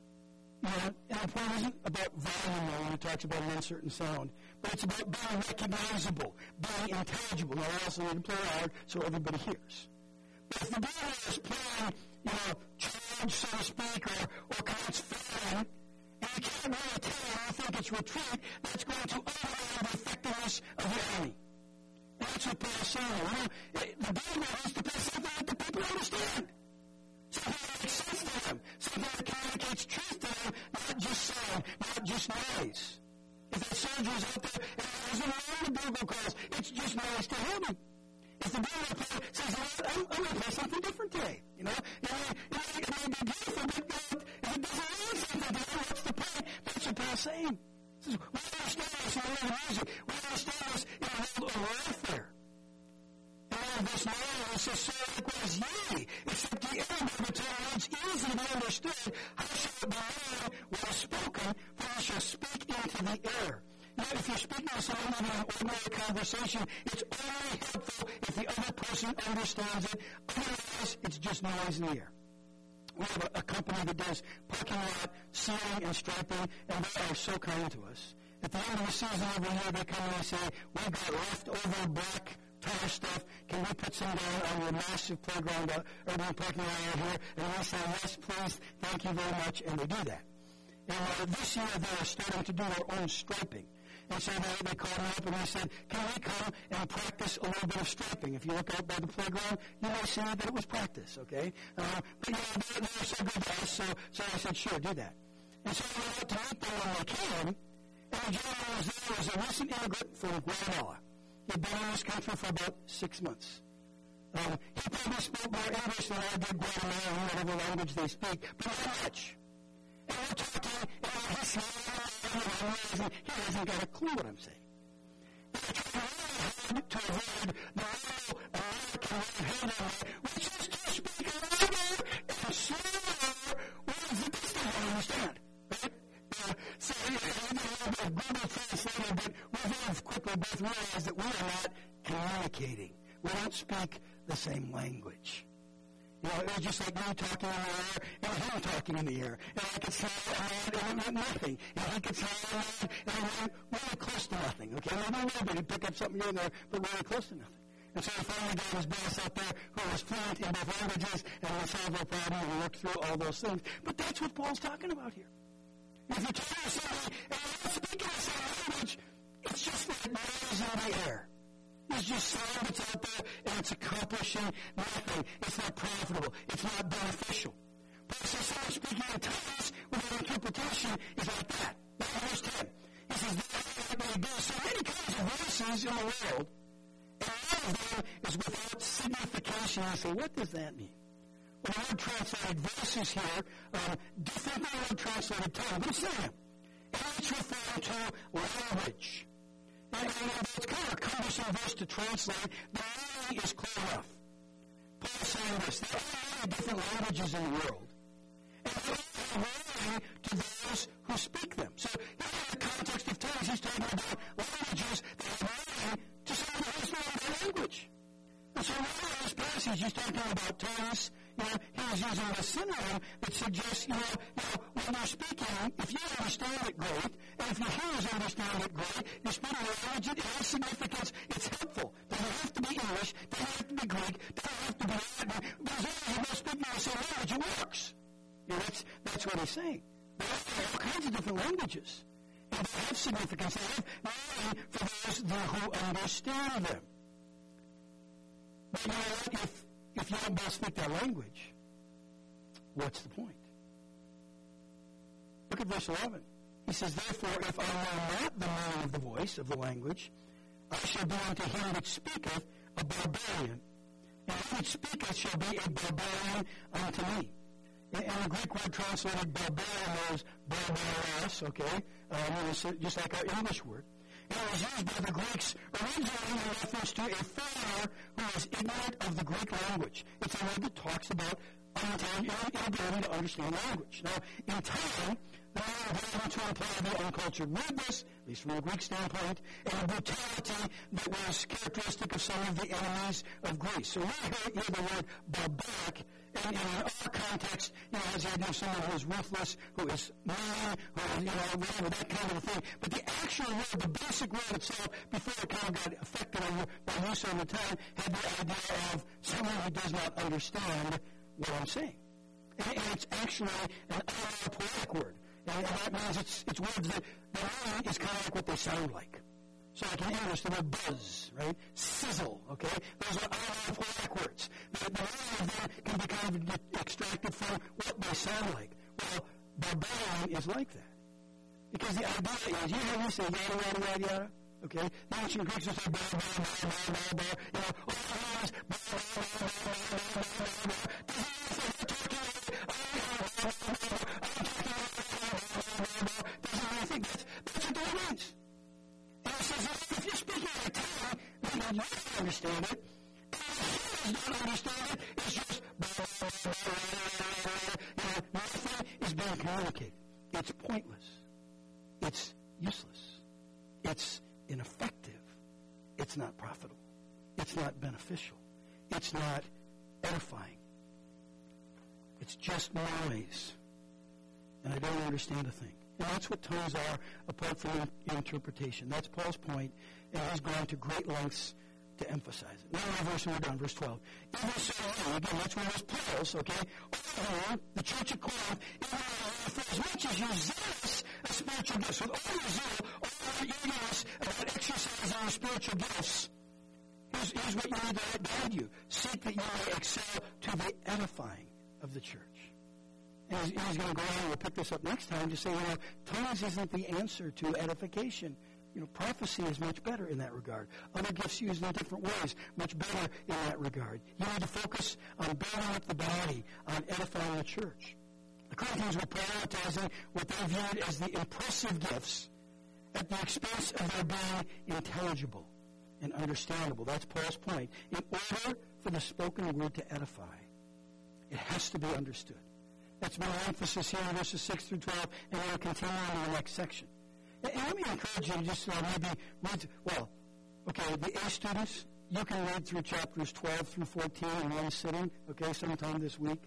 S1: you know, and the point isn't about volume when it talks about an uncertain sound, but it's about being recognizable, being intelligible. Now, I also need to play loud so everybody hears. But if the bugler is playing, you know, charge, so to speak, or, or counts firing, and you can't really tell, and you think it's retreat, that's going to undermine the effectiveness of the enemy. And that's what Paul's saying. You know, the bugler needs to play something that the people understand. Something that makes sense to them. Something that communicates truth to them, not just sound, not just noise. If the soldiers out there, and there's no way the bugle calls, it's just noise to him. If the bugle player says, I'm, I'm going to play something different today, you know? It may, it may, it may be beautiful, but if it doesn't mean something to him, what's the point? That's what Paul's saying. He says, we understand this in the world of music. We understand this in the world of warfare. And verse nine, it says, so likewise ye, except ye ever be the tongue words easy to be understood, how shall it be known what is spoken, for ye shall speak into the air. You know, if you're speaking to someone in an ordinary conversation, it's only helpful if the other person understands it. Otherwise, it's just noise in the air. We have a, a company that does parking lot sealing and striping, and they are so kind to us. At the end of the season every year, they come in and say, we've got leftover black tire stuff. Can we put some down on your massive playground, uh, urban parking lot out here? And we say, yes, please, thank you very much, and they do that. And uh, this year, they're starting to do their own striping. And so they, they called me up and they said, can we come and practice a little bit of striping? If you look out by the playground, you may see that it was practice, okay? Uh, but, you know, they, they were so good to us, so, so I said, sure, do that. And so I went out to meet them when they came, and the gentleman was there was a recent immigrant from Guatemala. He'd been in this country for about six months. Um, he probably spoke more English than I did Guatemalan, whatever language they speak, but not much. And we're talking, and he's smiling, and he hasn't got a clue what I'm saying. And I tried to really tried to avoid the real American way of handling it, which is to speak louder and slower words that they still don't understand. Right? Uh, so, you know, we did a little bit of Google translating, but we very quickly both realized that we are not communicating. We don't speak the same language. You know, it was just like me talking in the air and him talking in the air. And I could say and it meant nothing. And he could say and it went really close to nothing. Okay? Maybe a little bit. He'd pick up something here and there, but really close to nothing. And so we finally got his boss out there who was fluent in both languages, and we solved our problem and we worked through all those things. But that's what Paul's talking about here. If you're talking to somebody and you're not speaking the same language, it's just like noise in the air. It's just sound that's out there, and it's accomplishing nothing. It's not profitable. It's not beneficial. Paul says someone speaking in tongues without interpretation is like that. Now, verse ten. He says, there are so many kinds of voices in the world, and one of them is without signification. You say, what does that mean? Well, the word translated voices here, um, different than the word translated tongue, but it's same. And it's referring to language. And, and it's kind of a cumbersome verse to translate. The meaning is clear enough. Paul is saying this. There are many different languages in the world. And they are warning to those who speak them. So here in the context of tongues, he's talking about languages that are warning to someone who doesn't know their language. And so in this passage, he's talking about tongues. You know, he's using a synonym that suggests, you know, you know, when you're speaking, if you understand it, great. And if your hearers understand it, great. You're speaking a language, it has significance. It's helpful. Doesn't have to be English. Doesn't have to be Greek. Doesn't have to be Latin. But as long as you're not speaking the same language, it works. You know, that's, that's what he's saying. There are all kinds of different languages. And they have significance. They have meaning for those who understand them. But you know what? If, if you don't both speak that language, what's the point? Look at verse eleven. He says, therefore, if I know not the meaning of the voice of the language, I shall be unto him that speaketh a barbarian, and he that speaketh shall be a barbarian unto me. And, and the Greek word translated barbarian is barbaros, okay? Uh, you know, so just like our English word. And it was used by the Greeks originally in reference to a foreigner who was ignorant of the Greek language. It's a word that talks about inability to understand language. Now, in time, the word was to imply the uncultured rudeness, at least from a Greek standpoint, and the brutality that was characteristic of some of the enemies of Greece. So we hear the word barbaric, and in our context, you know, has the idea of someone who is ruthless, who is mean, who is, you know, whatever, that kind of a thing. But the actual word, the basic word itself, before it kind of got affected by use over time, had the idea of someone who does not understand what I'm saying. And, and it's actually an onomatopoeic word. And, and that means it's, it's words that, that really is kind of like what they sound like. So like in English, the word buzz, right? Sizzle, okay? Those are onomatopoeic words. The, the meaning of them can be kind of extracted from what they sound like. Well, barbarian is like that. Because the idea is, you hear me say yada, yada, yada, yada? Okay? The ancient Greeks would say bar, bar, bar, bar, bar, bar. You know, all the words, bar, bar, bar, bar, bar, bar, bar, bar. Doesn't anything. That's, that's what that means. And it says, if you're speaking in a tongue, then you don't understand it. And if you don't understand it, it's just, you know, nothing is being communicated. It's pointless. It's useless. It's ineffective. It's not profitable. It's not beneficial. It's not edifying. It's just noise. And I don't understand a thing. And that's what tongues are, apart from interpretation. That's Paul's point, and he's gone to great lengths to emphasize it. Now, in verse, we're done, verse twelve. Even so, again, that's one of those Paul's, okay? All the church of Corinth, for as much as you're zealous of spiritual gifts, with all your zeal, all your eagerness about exercising your spiritual gifts, here's, here's what you need to let guide you. Seek that you may excel to the edifying of the church. And he's, he's going to go on, and we'll pick this up next time, to say, you know, tongues isn't the answer to edification. You know, prophecy is much better in that regard. Other gifts used in different ways, much better in that regard. You need to focus on building up the body, on edifying the church. The Corinthians were prioritizing what they viewed as the impressive gifts at the expense of their being intelligible. and understandable. That's Paul's point. In order for the spoken word to edify, it has to be understood. That's my emphasis here in verses six through twelve, and we'll continue in the next section. And let me encourage you to just uh, maybe read, well, okay, the A students, you can read through chapters twelve through fourteen in one sitting, okay, sometime this week.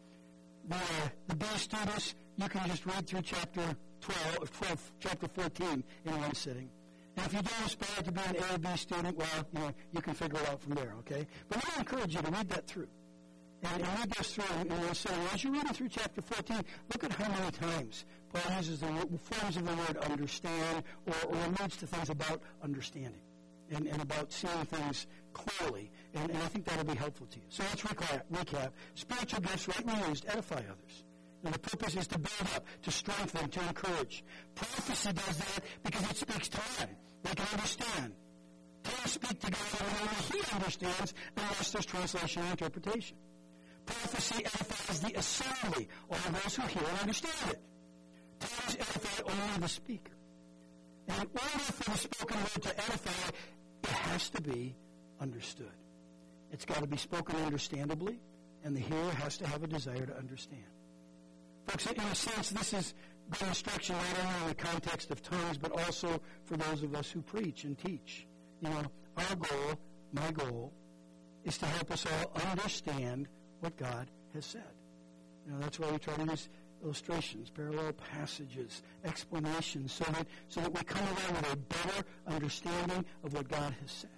S1: The, uh, the B students, you can just read through chapter twelve, twelve, chapter fourteen in one sitting. And if you don't aspire to be an A or B student, well, you know, you can figure it out from there, okay? But I encourage you to read that through. And, and read this through in one sitting. As you're reading through chapter fourteen, look at how many times Paul uses the forms of the word understand or, or alludes to things about understanding and, and about seeing things clearly. And, and I think that'll be helpful to you. So let's recap. recap. Spiritual gifts, rightly used, edify others. And the purpose is to build up, to strengthen, to encourage. Prophecy does that because it speaks to men. They can understand. Tongues speak to God and only He understands unless there's translation and interpretation. Prophecy edifies the assembly, all those who hear and understand it. Tongues edify only the speaker. And in order for the spoken word to edify, it has to be understood. It's got to be spoken understandably, and the hearer has to have a desire to understand. Folks, in a sense, this is good instruction not only in the context of tongues, but also for those of us who preach and teach. You know, our goal, my goal, is to help us all understand what God has said. You know, that's why we try to use illustrations, parallel passages, explanations, so that so that we come away with a better understanding of what God has said.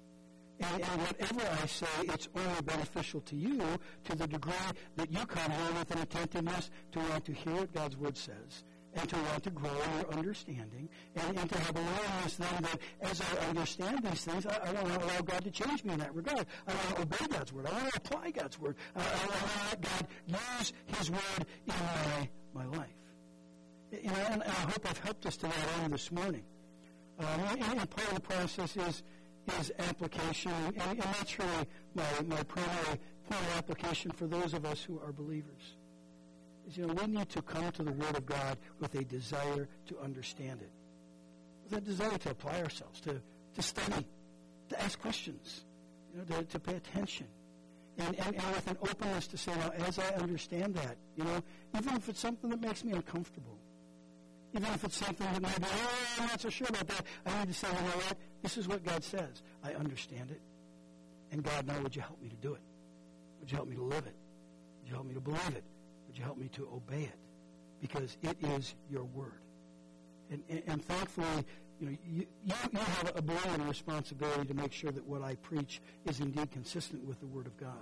S1: And, and whatever I say, it's only beneficial to you to the degree that you come here with an attentiveness to want to hear what God's Word says and to want to grow in your understanding and, and to have a willingness then that as I understand these things, I, I want to allow God to change me in that regard. I want to obey God's Word. I want to apply God's Word. I, I want to let God use His Word in my, my life. You know, and, and I hope I've helped us to that end this morning. Um, and, and part of the process is is application, and, and that's really my, my primary point of application for those of us who are believers. Is, you know, we need to come to the Word of God with a desire to understand it. With a desire to apply ourselves, to, to study, to ask questions, you know, to, to pay attention. And, and, and with an openness to say, now, as I understand that, you know, even if it's something that makes me uncomfortable, even if it's something that maybe, oh, I'm not so sure about that, I need to say, you know what? This is what God says. I understand it. And God, now would you help me to do it? Would you help me to live it? Would you help me to believe it? Would you help me to obey it? Because it is your word. And, and, and thankfully, you know, you, you, you have a burden and responsibility to make sure that what I preach is indeed consistent with the Word of God.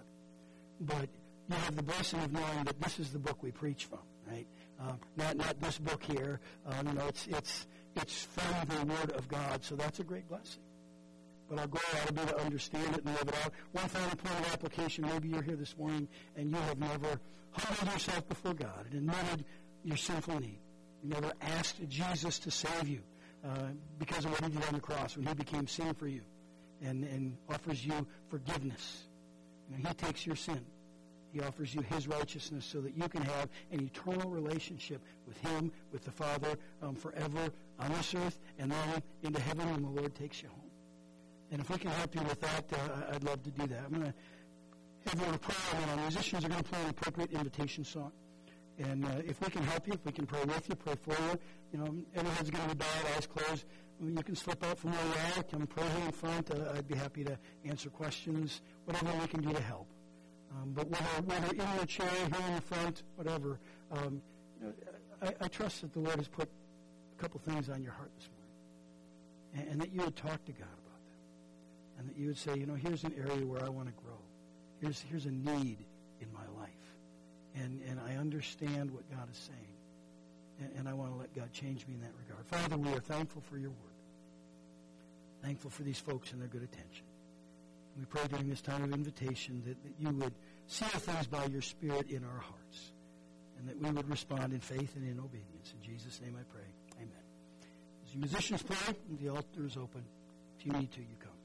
S1: But you have the blessing of knowing that this is the book we preach from, right? Uh, not not this book here. Um, you know, it's it's it's from the Word of God, so that's a great blessing. But our goal ought to be to understand it and live it out. One final point of application: maybe you're here this morning and you have never humbled yourself before God and admitted your sinful need. You never asked Jesus to save you uh, because of what He did on the cross when He became sin for you, and and offers you forgiveness. You know, He takes your sin. He offers you His righteousness so that you can have an eternal relationship with Him, with the Father, um, forever on this earth, and then into heaven when the Lord takes you home. And if we can help you with that, uh, I'd love to do that. I'm going to have a word of prayer, and our musicians are going to play an appropriate invitation song. And uh, if we can help you, if we can pray with you, pray for you, you know, everyone's going to be bowed, eyes closed. You can slip out from where you are, come pray here in front. Uh, I'd be happy to answer questions, whatever we can do to help. Um, but whether, whether in your chair, here in the front, whatever, um, you know, I, I trust that the Lord has put a couple things on your heart this morning, and, and that you would talk to God about them, and that you would say, you know, here's an area where I want to grow. Here's here's a need in my life, and and I understand what God is saying, and, and I want to let God change me in that regard. Father, we are thankful for your word, thankful for these folks and their good attention. We pray during this time of invitation that, that you would seal things by your Spirit in our hearts, and that we would respond in faith and in obedience. In Jesus' name I pray. Amen. As you musicians play, the altar is open. If you need to, you come.